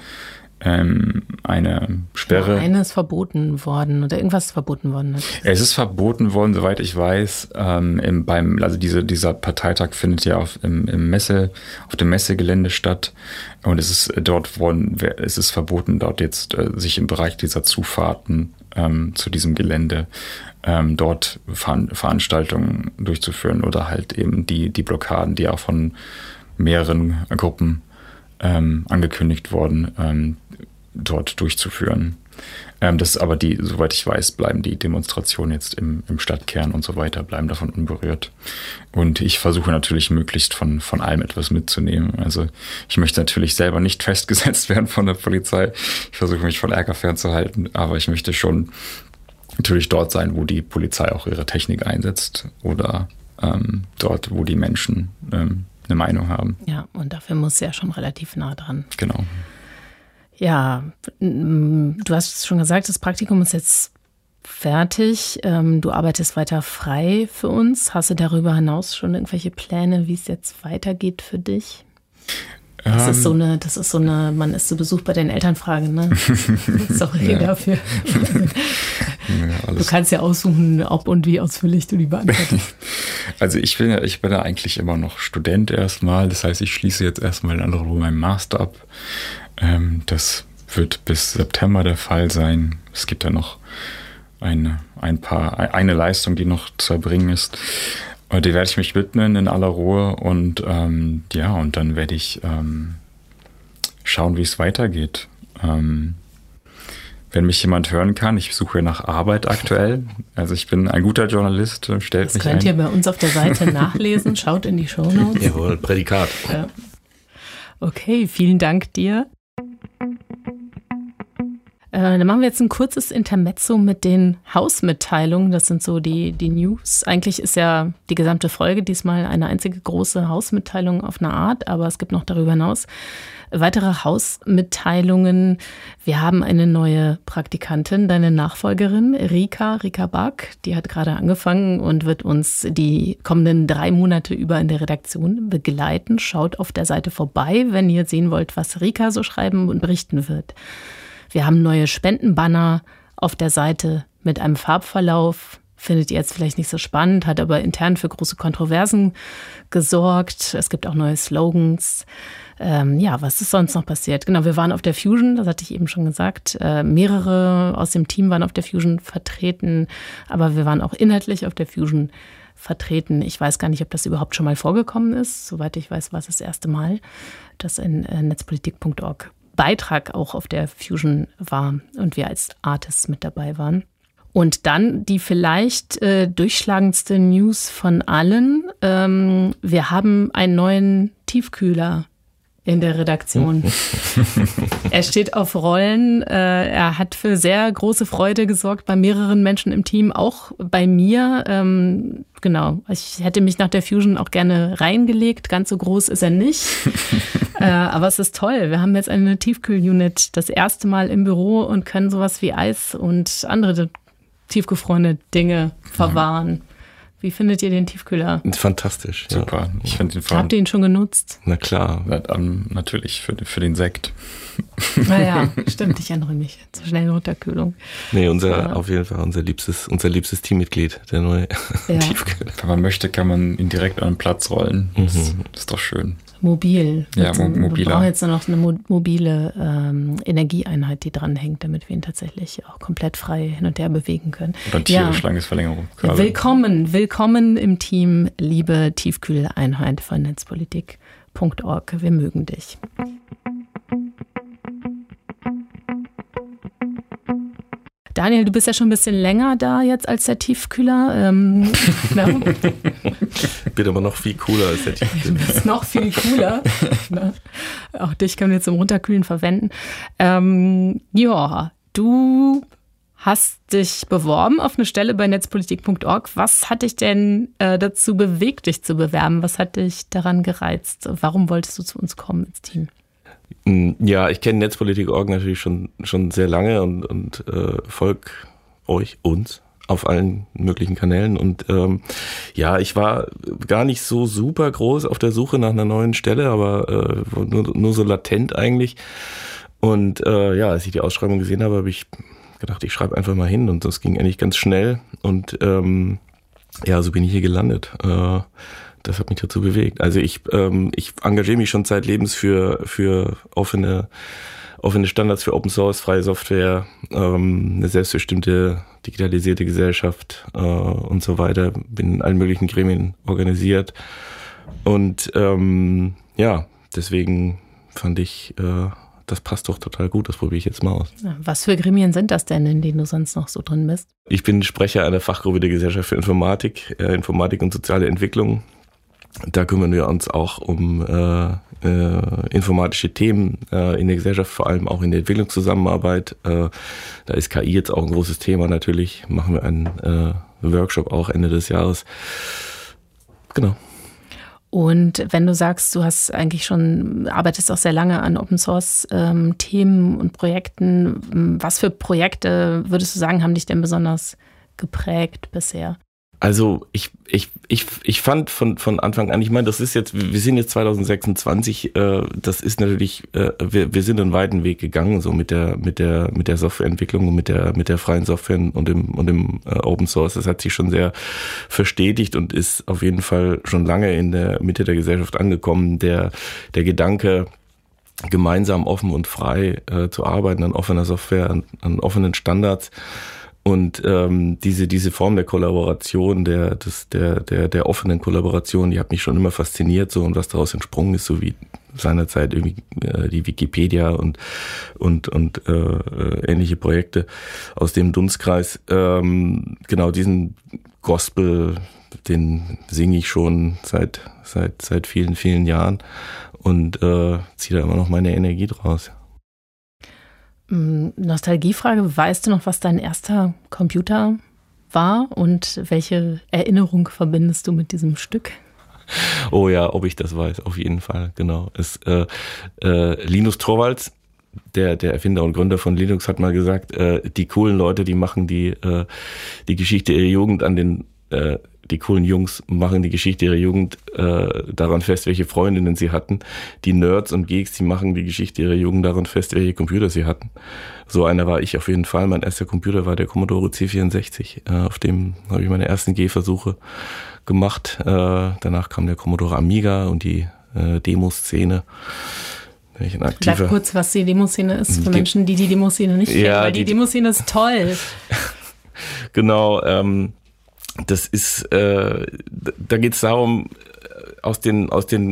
eine Sperre. Ja, eine ist verboten worden oder irgendwas ist verboten worden. Es ist verboten worden, soweit ich weiß. Dieser Parteitag findet ja auf dem Messegelände statt und es ist verboten, dort jetzt sich im Bereich dieser Zufahrten zu diesem Gelände dort Veranstaltungen durchzuführen oder halt eben die Blockaden, die auch von mehreren Gruppen angekündigt wurden, dort durchzuführen. Soweit ich weiß, bleiben die Demonstrationen jetzt im Stadtkern und so weiter, bleiben davon unberührt. Und ich versuche natürlich möglichst von allem etwas mitzunehmen. Also ich möchte natürlich selber nicht festgesetzt werden von der Polizei. Ich versuche mich von Ärger fernzuhalten, aber ich möchte schon natürlich dort sein, wo die Polizei auch ihre Technik einsetzt oder dort, wo die Menschen eine Meinung haben. Ja, und dafür muss ja schon relativ nah dran. Genau. Ja, du hast schon gesagt, das Praktikum ist jetzt fertig. Du arbeitest weiter frei für uns. Hast du darüber hinaus schon irgendwelche Pläne, wie es jetzt weitergeht für dich? Das ist so eine, man ist zu Besuch bei den Elternfrage, ne? Sorry dafür. Ja, du kannst ja aussuchen, ob und wie ausführlich du die beantwortest. Also ich bin ja eigentlich immer noch Student erstmal. Das heißt, ich schließe jetzt erstmal in anderer Ruhe meinen Master ab. Das wird bis September der Fall sein. Es gibt ja noch eine Leistung, die noch zu erbringen ist. Und die werde ich mich widmen in aller Ruhe und und dann werde ich schauen, wie es weitergeht. Wenn mich jemand hören kann, ich suche nach Arbeit aktuell. Also ich bin ein guter Journalist, stellt mich ein. Das könnt ihr bei uns auf der Seite nachlesen. Schaut in die Shownotes. Jawohl, Prädikat. Ja. Okay, vielen Dank dir. Dann machen wir jetzt ein kurzes Intermezzo mit den Hausmitteilungen. Das sind so die News. Eigentlich ist ja die gesamte Folge diesmal eine einzige große Hausmitteilung auf eine Art, aber es gibt noch darüber hinaus weitere Hausmitteilungen. Wir haben eine neue Praktikantin, deine Nachfolgerin, Rika Back. Die hat gerade angefangen und wird uns die kommenden 3 Monate über in der Redaktion begleiten. Schaut auf der Seite vorbei, wenn ihr sehen wollt, was Rika so schreiben und berichten wird. Wir haben neue Spendenbanner auf der Seite mit einem Farbverlauf. Findet ihr jetzt vielleicht nicht so spannend, hat aber intern für große Kontroversen gesorgt. Es gibt auch neue Slogans. Was ist sonst noch passiert? Genau, wir waren auf der Fusion, das hatte ich eben schon gesagt. Mehrere aus dem Team waren auf der Fusion vertreten, aber wir waren auch inhaltlich auf der Fusion vertreten. Ich weiß gar nicht, ob das überhaupt schon mal vorgekommen ist. Soweit ich weiß, war es das erste Mal, dass in netzpolitik.org Beitrag auch auf der Fusion war und wir als Artists mit dabei waren. Und dann die vielleicht durchschlagendste News von allen. Wir haben einen neuen Tiefkühler in der Redaktion. Er steht auf Rollen. Er hat für sehr große Freude gesorgt bei mehreren Menschen im Team, auch bei mir. Genau, ich hätte mich nach der Fusion auch gerne reingelegt. Ganz so groß ist er nicht. Aber es ist toll. Wir haben jetzt eine Tiefkühl-Unit das erste Mal im Büro und können sowas wie Eis und andere tiefgefrorene Dinge verwahren. Wie findet ihr den Tiefkühler? Fantastisch. Super. Ja. Ich finde den Habt ihr ihn schon genutzt? Na klar. Natürlich für den Sekt. Naja, stimmt, ich erinnere mich. Zur schnellen Runterkühlung. Nee, auf jeden Fall unser liebstes Teammitglied, der neue Tiefkühler. Wenn man möchte, kann man ihn direkt an den Platz rollen. Das ist doch schön. Mobil. Ja, mobiler. Wir brauchen jetzt nur noch eine mobile Energieeinheit, die dranhängt, damit wir ihn tatsächlich auch komplett frei hin und her bewegen können. Oder tierisch langes Verlängerung. Willkommen im Team, liebe Tiefkühleinheit von netzpolitik.org. Wir mögen dich. Daniel, du bist ja schon ein bisschen länger da jetzt als der Tiefkühler. Bin aber noch viel cooler als der Tiefkühler. Du bist noch viel cooler. Auch dich können wir zum Runterkühlen verwenden. Du hast dich beworben auf eine Stelle bei netzpolitik.org. Was hat dich denn dazu bewegt, dich zu bewerben? Was hat dich daran gereizt? Warum wolltest du zu uns kommen ins Team? Ja, ich kenne Netzpolitik.org natürlich schon sehr lange und folge uns auf allen möglichen Kanälen. Und ich war gar nicht so super groß auf der Suche nach einer neuen Stelle, aber nur so latent eigentlich. Und als ich die Ausschreibung gesehen habe, habe ich gedacht, ich schreibe einfach mal hin. Und das ging eigentlich ganz schnell. Und so bin ich hier gelandet. Das hat mich dazu bewegt. Also ich engagiere mich schon zeitlebens für offene Standards, für Open Source, freie Software, eine selbstbestimmte digitalisierte Gesellschaft und so weiter. Bin in allen möglichen Gremien organisiert und deswegen fand ich, das passt doch total gut. Das probiere ich jetzt mal aus. Was für Gremien sind das denn, in denen du sonst noch so drin bist? Ich bin Sprecher einer Fachgruppe der Gesellschaft für Informatik und soziale Entwicklung. Da kümmern wir uns auch um informatische Themen in der Gesellschaft, vor allem auch in der Entwicklungszusammenarbeit. Da ist KI jetzt auch ein großes Thema natürlich. Machen wir einen Workshop auch Ende des Jahres. Genau. Und wenn du sagst, du arbeitest auch sehr lange an Open-Source-Themen und Projekten, was für Projekte, würdest du sagen, haben dich denn besonders geprägt bisher? Also ich fand von Anfang an, ich meine, wir sind jetzt 2026, das ist natürlich, wir sind einen weiten Weg gegangen, so mit der Softwareentwicklung und mit der freien Software und dem Open Source. Das hat sich schon sehr verstetigt und ist auf jeden Fall schon lange in der Mitte der Gesellschaft angekommen. Der Gedanke, gemeinsam offen und frei zu arbeiten an offener Software, an offenen Standards. Und diese Form der Kollaboration, der offenen Kollaboration, die hat mich schon immer fasziniert, so, und was daraus entsprungen ist, so wie seinerzeit irgendwie die Wikipedia und ähnliche Projekte aus dem Dunstkreis. Genau, diesen Gospel, den singe ich schon seit vielen, vielen Jahren und ziehe da immer noch meine Energie draus. Nostalgiefrage, weißt du noch, was dein erster Computer war und welche Erinnerung verbindest du mit diesem Stück? Oh ja, ob ich das weiß, auf jeden Fall, genau. Linus Torvalds, der Erfinder und Gründer von Linux, hat mal gesagt, die coolen Leute, die machen die Geschichte ihrer Jugend die coolen Jungs machen die Geschichte ihrer Jugend daran fest, welche Freundinnen sie hatten. Die Nerds und Geeks, die machen die Geschichte ihrer Jugend daran fest, welche Computer sie hatten. So einer war ich auf jeden Fall. Mein erster Computer war der Commodore C64. Auf dem habe ich meine ersten Gehversuche gemacht. Danach kam der Commodore Amiga und die Demoszene. Sag kurz, was die Demoszene ist für Menschen, die Demoszene nicht kennen, weil die Demoszene ist toll. Genau, das ist, da geht es darum, aus den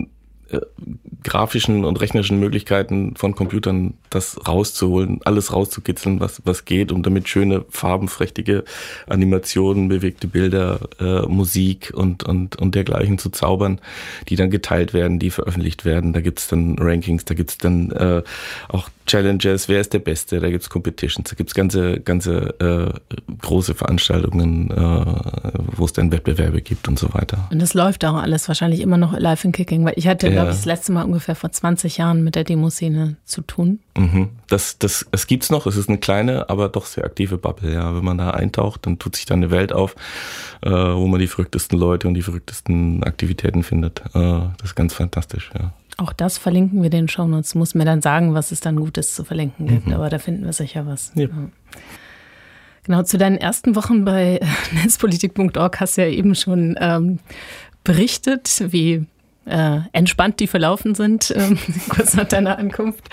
grafischen und rechnerischen Möglichkeiten von Computern das rauszuholen, alles rauszukitzeln, was geht, und damit schöne, farbenprächtige Animationen, bewegte Bilder, Musik und dergleichen zu zaubern, die dann geteilt werden, die veröffentlicht werden. Da gibt's dann Rankings, da gibt's dann auch Challenges, wer ist der Beste, da gibt's Competitions, da gibt's ganze große Veranstaltungen, wo es dann Wettbewerbe gibt und so weiter. Und das läuft auch alles wahrscheinlich immer noch live in Kicking, weil ich hatte, glaube ich, das letzte Mal ungefähr vor 20 Jahren mit der Demoszene zu tun. Das gibt's noch, es ist eine kleine, aber doch sehr aktive Bubble, ja. Wenn man da eintaucht, dann tut sich da eine Welt auf, wo man die verrücktesten Leute und die verrücktesten Aktivitäten findet. Das ist ganz fantastisch, ja. Auch das verlinken wir in den Shownotes. Muss mir dann sagen, was es dann Gutes zu verlinken gibt, aber da finden wir sicher was. Ja. Genau, zu deinen ersten Wochen bei netzpolitik.org hast du ja eben schon berichtet, wie entspannt die verlaufen sind, kurz nach deiner Ankunft.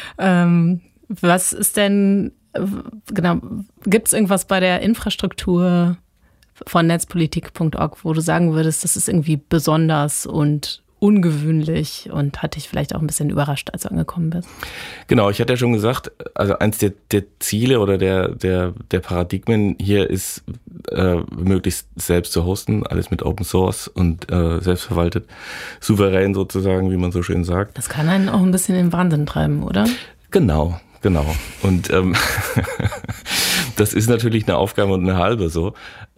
Was ist denn, genau, gibt es irgendwas bei der Infrastruktur von netzpolitik.org, wo du sagen würdest, das ist irgendwie besonders und ungewöhnlich und hat dich vielleicht auch ein bisschen überrascht, als du angekommen bist? Genau, ich hatte ja schon gesagt, also eins der Ziele oder der Paradigmen hier ist, möglichst selbst zu hosten, alles mit Open Source und selbstverwaltet, souverän sozusagen, wie man so schön sagt. Das kann einen auch ein bisschen in den Wahnsinn treiben, oder? Genau. Und das ist natürlich eine Aufgabe und eine halbe so,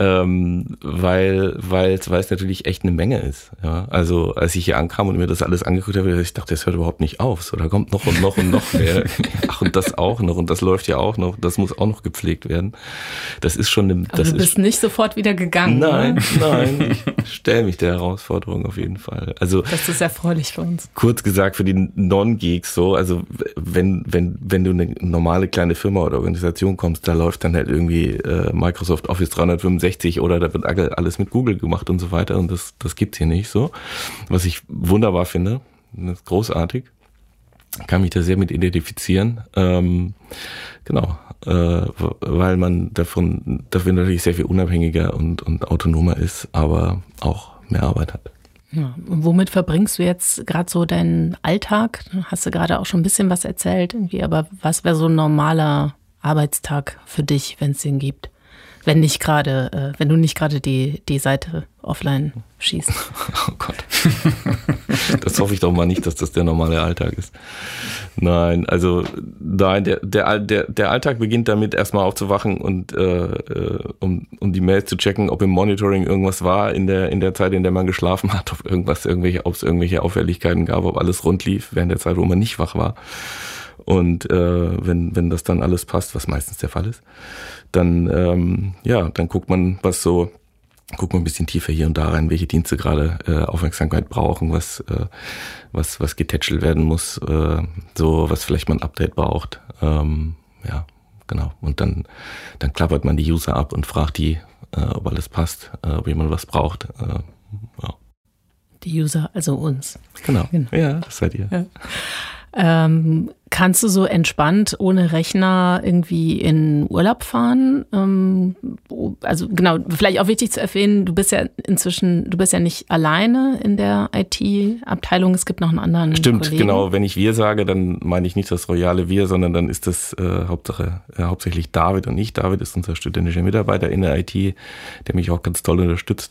weil es natürlich echt eine Menge ist. Ja? Also als ich hier ankam und mir das alles angeguckt habe, ich dachte, das hört überhaupt nicht auf. So, da kommt noch und noch und noch mehr. Ach, und das auch noch, und das läuft ja auch noch, das muss auch noch gepflegt werden. Das ist schon Aber du bist nicht sofort wieder gegangen. Nein, ich stelle mich der Herausforderung auf jeden Fall. Also das ist erfreulich für uns. Kurz gesagt, für die Non-Geeks so, also wenn du eine normale kleine Firma oder Organisation kommst, da läuft dann halt irgendwie Microsoft Office 365 oder da wird alles mit Google gemacht und so weiter, und das gibt's hier nicht so. Was ich wunderbar finde, das ist großartig, kann mich da sehr mit identifizieren, genau, weil man dafür natürlich sehr viel unabhängiger und autonomer ist, aber auch mehr Arbeit hat. Ja, und womit verbringst du jetzt gerade so deinen Alltag? Hast du gerade auch schon ein bisschen was erzählt irgendwie, aber was wäre so ein normaler Arbeitstag für dich, wenn es den gibt? Wenn du nicht gerade die Seite offline schießt. Oh Gott. Das hoffe ich doch mal nicht, dass das der normale Alltag ist. Der Alltag beginnt damit, erstmal aufzuwachen und um die Mails zu checken, ob im Monitoring irgendwas war in der Zeit, in der man geschlafen hat, ob es irgendwelche Auffälligkeiten gab, ob alles rund lief während der Zeit, wo man nicht wach war. Und wenn das dann alles passt, was meistens der Fall ist, dann guckt man ein bisschen tiefer hier und da rein, welche Dienste gerade Aufmerksamkeit brauchen, was getätschelt werden muss, was vielleicht mal ein Update braucht. Genau. Und dann klappert man die User ab und fragt die, ob alles passt, ob jemand was braucht. Die User, also uns. Genau. Ja, das seid ihr. Ja. Kannst du so entspannt ohne Rechner irgendwie in Urlaub fahren? Also genau, vielleicht auch wichtig zu erwähnen, du bist ja nicht alleine in der IT-Abteilung, es gibt noch einen anderen Stimmt, Kollegen. Genau, wenn ich wir sage, dann meine ich nicht das royale Wir, sondern dann ist das hauptsächlich David und ich. David ist unser studentischer Mitarbeiter in der IT, der mich auch ganz toll unterstützt.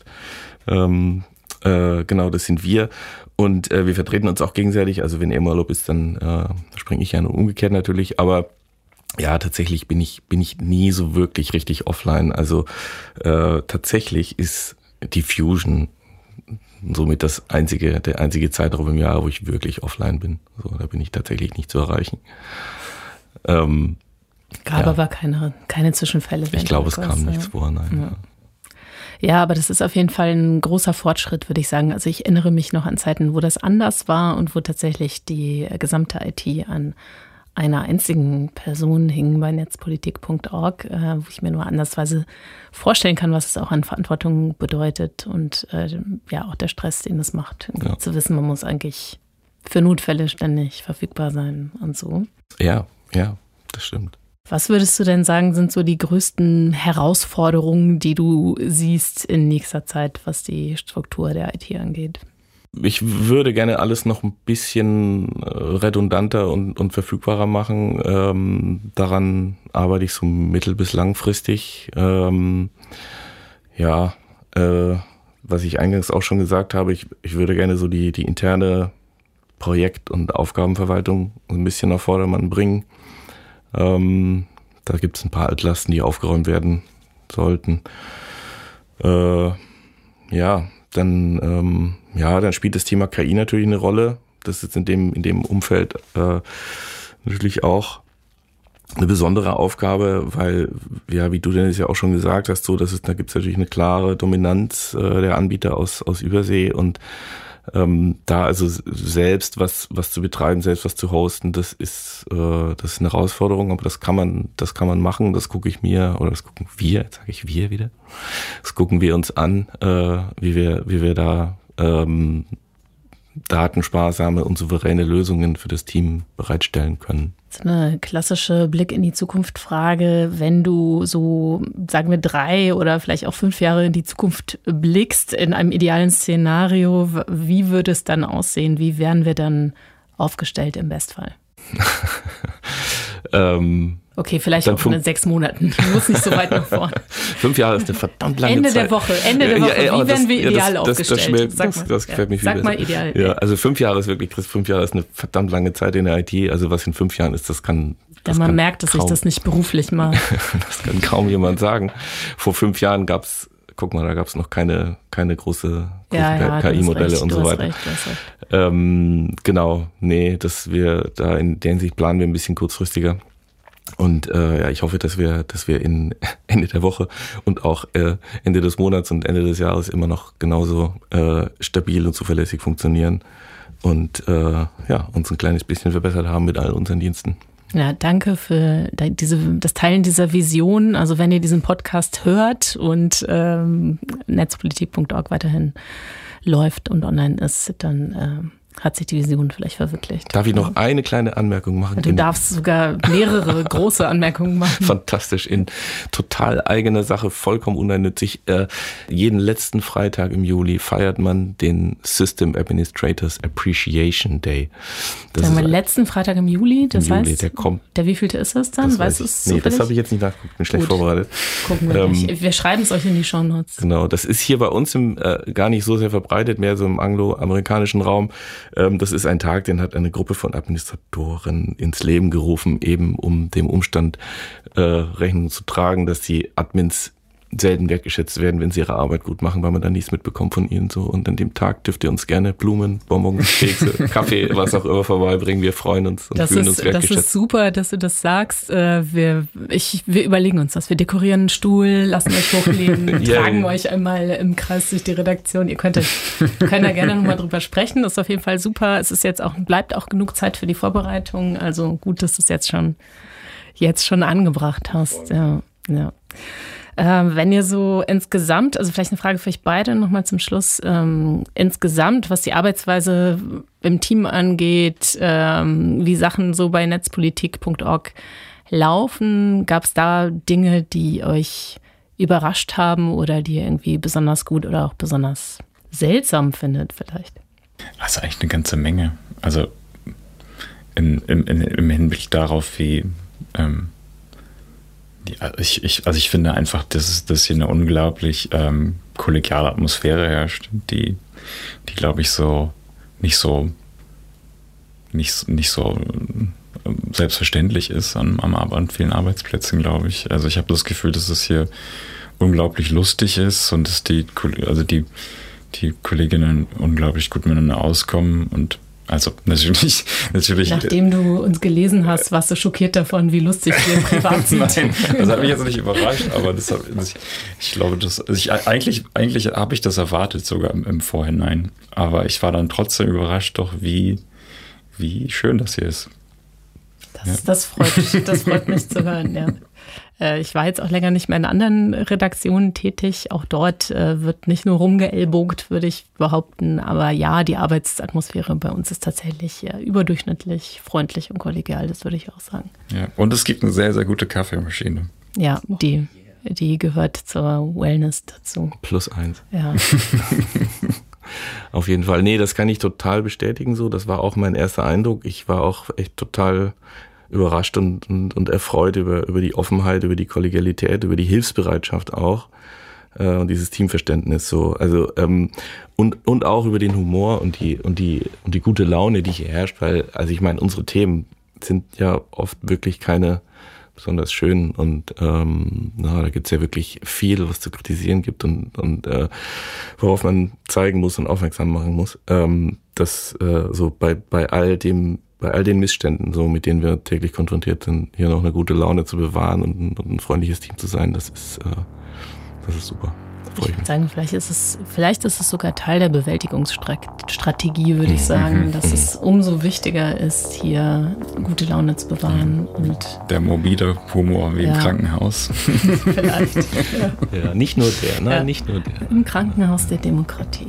Genau, das sind wir. Und wir vertreten uns auch gegenseitig. Also wenn er im Urlaub ist, dann springe ich ja nur umgekehrt natürlich. Aber ja, tatsächlich bin ich nie so wirklich richtig offline. Also tatsächlich ist die Fusion somit der einzige Zeitraum im Jahr, wo ich wirklich offline bin. So, da bin ich tatsächlich nicht zu erreichen. Gab aber keine Zwischenfälle. Ich glaube, es kam nichts vor, nein. Ja. Ja, aber das ist auf jeden Fall ein großer Fortschritt, würde ich sagen. Also ich erinnere mich noch an Zeiten, wo das anders war und wo tatsächlich die gesamte IT an einer einzigen Person hing bei netzpolitik.org, wo ich mir nur andersweise vorstellen kann, was es auch an Verantwortung bedeutet und auch der Stress, den es macht, zu wissen, man muss eigentlich für Notfälle ständig verfügbar sein und so. Ja, das stimmt. Was würdest du denn sagen, sind so die größten Herausforderungen, die du siehst in nächster Zeit, was die Struktur der IT angeht? Ich würde gerne alles noch ein bisschen redundanter und verfügbarer machen. Daran arbeite ich so mittel- bis langfristig. Was ich eingangs auch schon gesagt habe, ich würde gerne so die interne Projekt- und Aufgabenverwaltung ein bisschen auf Vordermann bringen. Da gibt es ein paar Altlasten, die aufgeräumt werden sollten. Dann spielt das Thema KI natürlich eine Rolle. Das ist in dem Umfeld natürlich auch eine besondere Aufgabe, weil, wie du denn ja auch schon gesagt hast, da gibt es natürlich eine klare Dominanz der Anbieter aus Übersee und da also selbst was zu betreiben, selbst was zu hosten, das ist eine Herausforderung, aber das kann man machen, das gucken wir uns an, wie wir da datensparsame und souveräne Lösungen für das Team bereitstellen können. Das ist eine klassische Blick in die Zukunft Frage. Wenn du so, sagen wir 3 oder vielleicht auch 5 Jahre in die Zukunft blickst, in einem idealen Szenario, wie würde es dann aussehen? Wie wären wir dann aufgestellt im Bestfall? Okay, vielleicht auch in 6 Monaten. Du musst nicht so weit nach vorne. 5 Jahre ist eine verdammt lange Ende Zeit. der Woche. Wie werden wir ideal aufgestellt? Das gefällt mir viel besser. Sag mal ideal. Ja, also 5 Jahre ist wirklich, 5 Jahre ist eine verdammt lange Zeit in der IT. Also was in 5 Jahren ist, man merkt, dass ich das nicht beruflich mache. Das kann kaum jemand sagen. Vor 5 Jahren da gab's noch keine große KI-Modelle und so weiter. Genau, dass wir da in der Hinsicht planen wir ein bisschen kurzfristiger. Und ich hoffe, dass wir in Ende der Woche und auch Ende des Monats und Ende des Jahres immer noch genauso stabil und zuverlässig funktionieren und uns ein kleines bisschen verbessert haben mit all unseren Diensten. Ja, danke für das Teilen dieser Vision. Also wenn ihr diesen Podcast hört und netzpolitik.org weiterhin läuft und online ist, dann hat sich die Vision vielleicht verwirklicht. Darf ich noch eine kleine Anmerkung machen? Du darfst sogar mehrere große Anmerkungen machen. Fantastisch, in total eigener Sache, vollkommen unnützig. Jeden letzten Freitag im Juli feiert man den System Administrators Appreciation Day. Sagen wir letzten Freitag im Juli? Das heißt, der kommt. Der wievielte ist es dann? Weißt du es? Nee, das habe ich jetzt nicht nachgeguckt, bin schlecht vorbereitet. Gucken wir nicht. Wir schreiben es euch in die Shownotes. Genau, das ist hier bei uns gar nicht so sehr verbreitet, mehr so im angloamerikanischen Raum. Das ist ein Tag, den hat eine Gruppe von Administratoren ins Leben gerufen, eben um dem Umstand Rechnung zu tragen, dass die Admins selten wertgeschätzt werden, wenn sie ihre Arbeit gut machen, weil man dann nichts mitbekommt von ihnen so. Und an dem Tag dürft ihr uns gerne Blumen, Bonbons, Kekse, Kaffee, was auch immer vorbeibringen. Wir freuen uns und fühlen uns wertgeschätzt. Das ist super, dass du das sagst. Wir überlegen uns das. Wir dekorieren einen Stuhl, lassen euch hochlegen, tragen euch einmal im Kreis durch die Redaktion. Ihr könnt da gerne nochmal drüber sprechen. Das ist auf jeden Fall super. Es ist bleibt auch genug Zeit für die Vorbereitung. Also gut, dass du es jetzt schon angebracht hast. Ja. Wenn ihr so insgesamt, also vielleicht eine Frage für euch beide nochmal zum Schluss, insgesamt, was die Arbeitsweise im Team angeht, wie Sachen so bei netzpolitik.org laufen, gab es da Dinge, die euch überrascht haben oder die ihr irgendwie besonders gut oder auch besonders seltsam findet vielleicht? Also eigentlich eine ganze Menge. Also im Hinblick darauf, wie ich finde einfach, dass hier eine unglaublich kollegiale Atmosphäre herrscht, die glaube ich nicht so selbstverständlich ist an vielen Arbeitsplätzen, glaube ich. Also ich habe das Gefühl, dass es hier unglaublich lustig ist und dass die Kolleginnen unglaublich gut miteinander auskommen und also natürlich. Nachdem du uns gelesen hast, warst du schockiert davon, wie lustig wir privat sind. Nein, das hat mich jetzt nicht überrascht, aber ich glaube, eigentlich habe ich das erwartet sogar im Vorhinein. Aber ich war dann trotzdem überrascht, doch wie schön das hier ist. Das freut mich zu hören, ja. Ich war jetzt auch länger nicht mehr in anderen Redaktionen tätig. Auch dort wird nicht nur rumgeellbogt, würde ich behaupten. Aber ja, die Arbeitsatmosphäre bei uns ist tatsächlich überdurchschnittlich freundlich und kollegial. Das würde ich auch sagen. Ja, und es gibt eine sehr, sehr gute Kaffeemaschine. Ja, die gehört zur Wellness dazu. +1. Ja. Auf jeden Fall. Nee, das kann ich total bestätigen so. Das war auch mein erster Eindruck. Ich war auch echt total überrascht und erfreut über die Offenheit, über die Kollegialität, über die Hilfsbereitschaft auch und dieses Teamverständnis so. Also und auch über den Humor und die gute Laune, die hier herrscht, weil also ich meine, unsere Themen sind ja oft wirklich keine besonders schön und da gibt's ja wirklich viel, was zu kritisieren gibt und worauf man zeigen muss und aufmerksam machen muss, dass so bei all den Missständen, so mit denen wir täglich konfrontiert sind, hier noch eine gute Laune zu bewahren und ein freundliches Team zu sein, das ist super. Ich würde sagen, vielleicht ist es sogar Teil der Bewältigungsstrategie, würde ich sagen, dass es umso wichtiger ist, hier gute Laune zu bewahren. Und der mobile Humor wie im Krankenhaus. Vielleicht. Ja, nicht nur der, nicht nur der. Im Krankenhaus der Demokratie.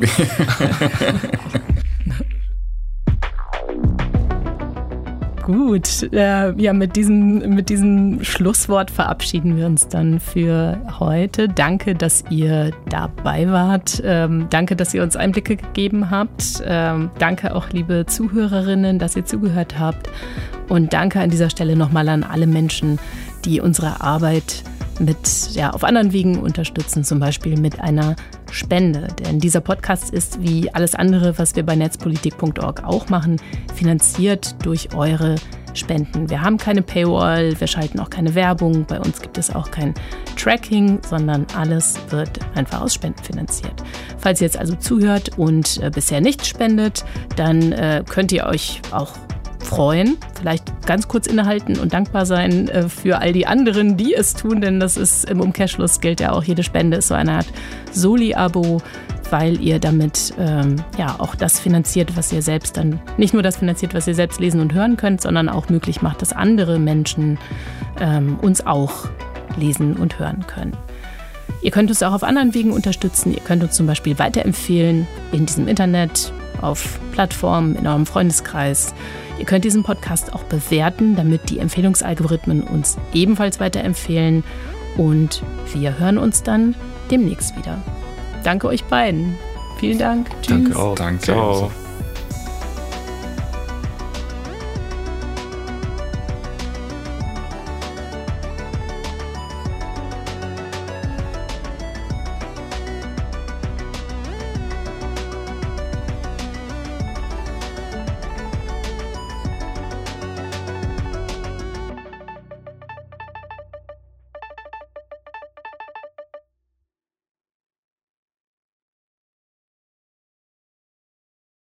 Gut, mit diesem Schlusswort verabschieden wir uns dann für heute. Danke, dass ihr dabei wart. Danke, dass ihr uns Einblicke gegeben habt. Danke auch, liebe Zuhörerinnen, dass ihr zugehört habt. Und danke an dieser Stelle nochmal an alle Menschen, die unsere Arbeit auf anderen Wegen unterstützen, zum Beispiel mit einer Spende. Denn dieser Podcast ist, wie alles andere, was wir bei netzpolitik.org auch machen, finanziert durch eure Spenden. Wir haben keine Paywall, wir schalten auch keine Werbung, bei uns gibt es auch kein Tracking, sondern alles wird einfach aus Spenden finanziert. Falls ihr jetzt also zuhört und bisher nicht spendet, dann könnt ihr euch auch freuen, vielleicht ganz kurz innehalten und dankbar sein für all die anderen, die es tun, denn das ist im Umkehrschluss gilt ja auch, jede Spende ist so eine Art Soli-Abo, weil ihr damit auch das finanziert, was ihr selbst dann, nicht nur das finanziert, was ihr selbst lesen und hören könnt, sondern auch möglich macht, dass andere Menschen uns auch lesen und hören können. Ihr könnt uns auch auf anderen Wegen unterstützen. Ihr könnt uns zum Beispiel weiterempfehlen in diesem Internet, auf Plattformen, in eurem Freundeskreis. Ihr könnt diesen Podcast auch bewerten, damit die Empfehlungsalgorithmen uns ebenfalls weiterempfehlen. Und wir hören uns dann demnächst wieder. Danke euch beiden. Vielen Dank. Tschüss. Danke auch. Danke. Ciao.